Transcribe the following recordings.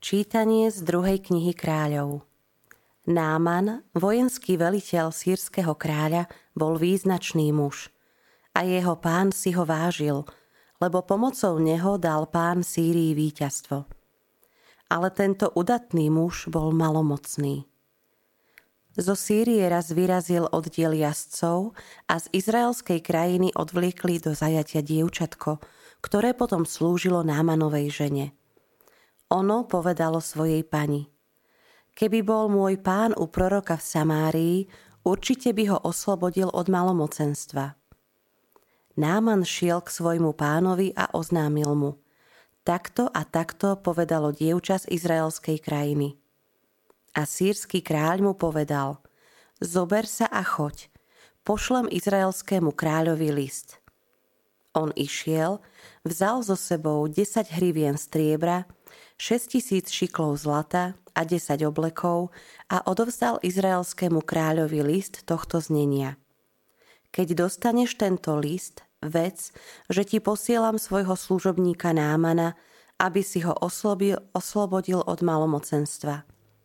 Čítanie z 2. knihy Kráľov. Náman, vojenský veliteľ sýrskeho kráľa, bol význačný muž. A jeho pán si ho vážil, lebo pomocou neho dal pán Sýrii víťazstvo. Ale tento udatný muž bol malomocný. Zo Sýrie raz vyrazil oddiel jazdcov a z izraelskej krajiny odvliekli do zajatia dievčatko, ktoré potom slúžilo Námanovej žene. Ono povedalo svojej pani: Keby bol môj pán u proroka v Samárii, určite by ho oslobodil od malomocenstva. Náman šiel k svojmu pánovi a oznámil mu: Takto a takto povedalo dievča z izraelskej krajiny. A sýrsky kráľ mu povedal: Zober sa a choď, pošlem izraelskému kráľovi list. On išiel, vzal so sebou 10 hrivien striebra, 6,000 šiklov zlata a 10 oblekov a odovzdal izraelskému kráľovi list tohto znenia. Keď dostaneš tento list, vec, že ti posielam svojho služobníka Námana, aby si ho oslobodil od malomocenstva.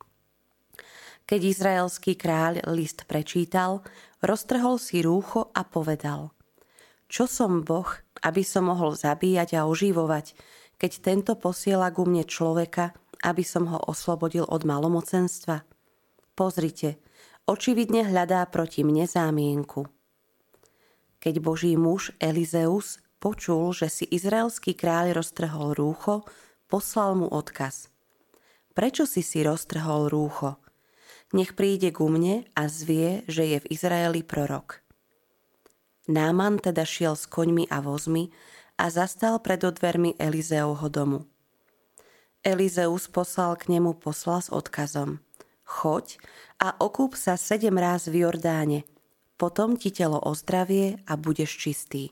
Keď izraelský kráľ list prečítal, roztrhol si rúcho a povedal: Čo som Boh, aby som mohol zabíjať a oživovať, keď tento posiela ku mne človeka, aby som ho oslobodil od malomocenstva? Pozrite, očividne hľadá proti mne zámienku. Keď Boží muž Elizeus počul, že si izraelský kráľ roztrhol rúcho, poslal mu odkaz: Prečo si roztrhol rúcho? Nech príde ku mne a zvie, že je v Izraeli prorok. Náman teda šiel s koňmi a vozmi a zastal pred dvermi Elizeovho domu. Elizeus poslal k nemu posla s odkazom: Choď a okúp sa 7 ráz v Jordáne, potom ti telo ozdravie a budeš čistý.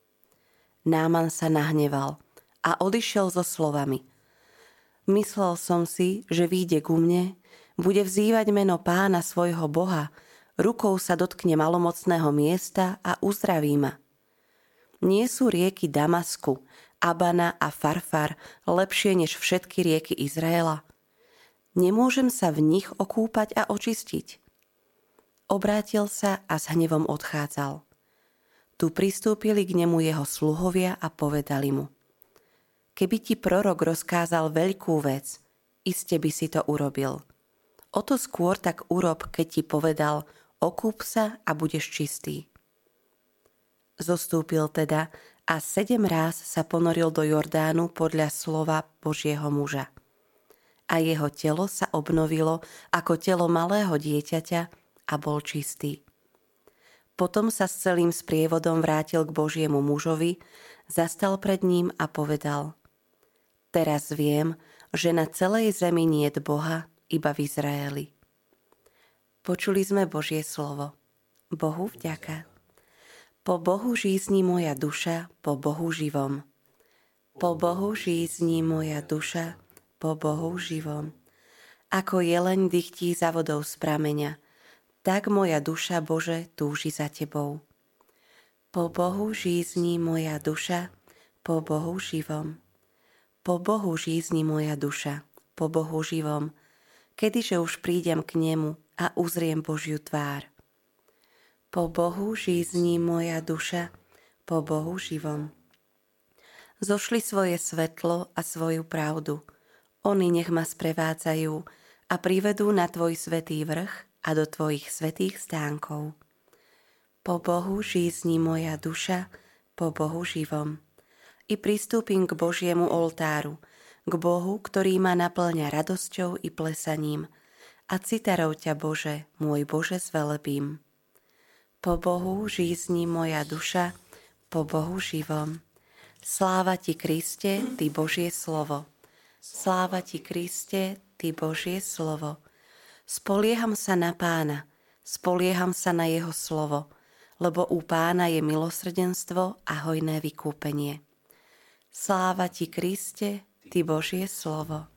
Náman sa nahneval a odišiel so slovami: Myslel som si, že vyjde ku mne, bude vzývať meno pána svojho Boha, rukou sa dotkne malomocného miesta a uzdraví ma. Nie sú rieky Damasku, Abana a Farfar lepšie než všetky rieky Izraela? Nemôžem sa v nich okúpať a očistiť? Obrátil sa a s hnevom odchádzal. Tu pristúpili k nemu jeho sluhovia a povedali mu: Keby ti prorok rozkázal veľkú vec, iste by si to urobil. O to skôr tak urob, keď ti povedal: Okúp sa a budeš čistý. Zostúpil teda a 7 ráz sa ponoril do Jordánu podľa slova Božieho muža. A jeho telo sa obnovilo ako telo malého dieťaťa a bol čistý. Potom sa s celým sprievodom vrátil k Božiemu mužovi, zastal pred ním a povedal: Teraz viem, že na celej zemi niet Boha, iba v Izraeli. Počuli sme Božie slovo. Bohu vďaka. Po Bohu žízni moja duša, po Bohu živom. Po Bohu žízni moja duša, po Bohu živom. Ako jeleň dychtí za vodou z prameňa, tak moja duša, Bože, túži za Tebou. Po Bohu žízni moja duša, po Bohu živom. Po Bohu žízni moja duša, po Bohu živom, kedyže už prídem k nemu a uzriem Božiu tvár. Po Bohu žízni moja duša, po Bohu živom. Zošli svoje svetlo a svoju pravdu. Oni nech ma sprevádzajú a privedú na Tvoj svätý vrch a do Tvojich svätých stánkov. Po Bohu žízni moja duša, po Bohu živom. I pristúpim k Božiemu oltáru, k Bohu, ktorý ma naplňa radosťou i plesaním, a citarou ťa, Bože, môj Bože, zvelebím. Po Bohu žízni moja duša, po Bohu živom. Sláva Ti, Kriste, Ty Božie slovo. Sláva Ti, Kriste, Ty Božie slovo. Spolieham sa na Pána, spolieham sa na Jeho slovo, lebo u Pána je milosrdenstvo a hojné vykúpenie. Sláva Ti, Kriste, Ty Božie slovo.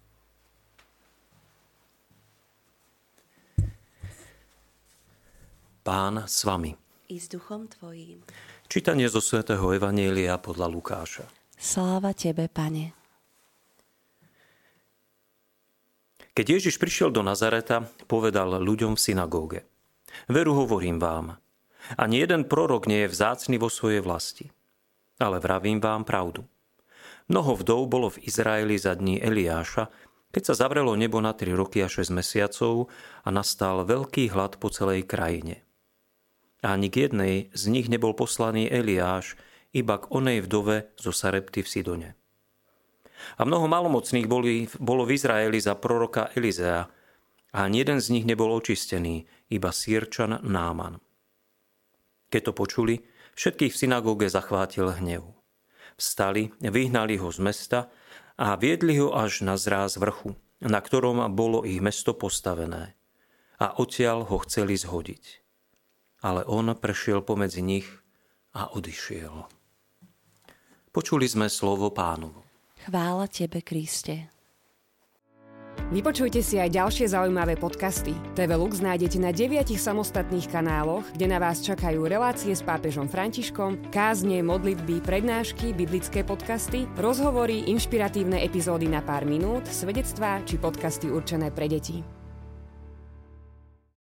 Pán s vami. I s duchom tvojím. Čítanie zo svätého Evanjelia podľa Lukáša. Sláva Tebe, Pane. Keď Ježiš prišiel do Nazareta, povedal ľuďom v synagóge: Veru hovorím vám, ani jeden prorok nie je vzácny vo svojej vlasti. Ale vravím vám pravdu. Mnoho vdov bolo v Izraeli za dní Eliáša, keď sa zavrelo nebo na 3 roky a 6 mesiacov a nastal veľký hlad po celej krajine. A ani k jednej z nich nebol poslaný Eliáš, iba k onej vdove zo Sarepty v Sidone. A mnoho malomocných bolo v Izraeli za proroka Elizea, a ani jeden z nich nebol očistený, iba Sýrčan Náman. Keď to počuli, všetkých v synagóge zachvátil hnev. Vstali, vyhnali ho z mesta a viedli ho až na zráz vrchu, na ktorom bolo ich mesto postavené. A odtiaľ ho chceli zhodiť. Ale on prešiel pomedzi nich a odišiel. Počuli sme slovo Pánovo. Chvála tebe, Kriste. Vypočujte si aj ďalšie zaujímavé podcasty. TV Lux nájdete na 9 samostatných kanáloch, kde na vás čakajú relácie s pápežom Františkom, kázne, modlitby, prednášky, biblické podcasty, rozhovory, inšpiratívne epizódy na pár minút, svedectvá či podcasty určené pre deti.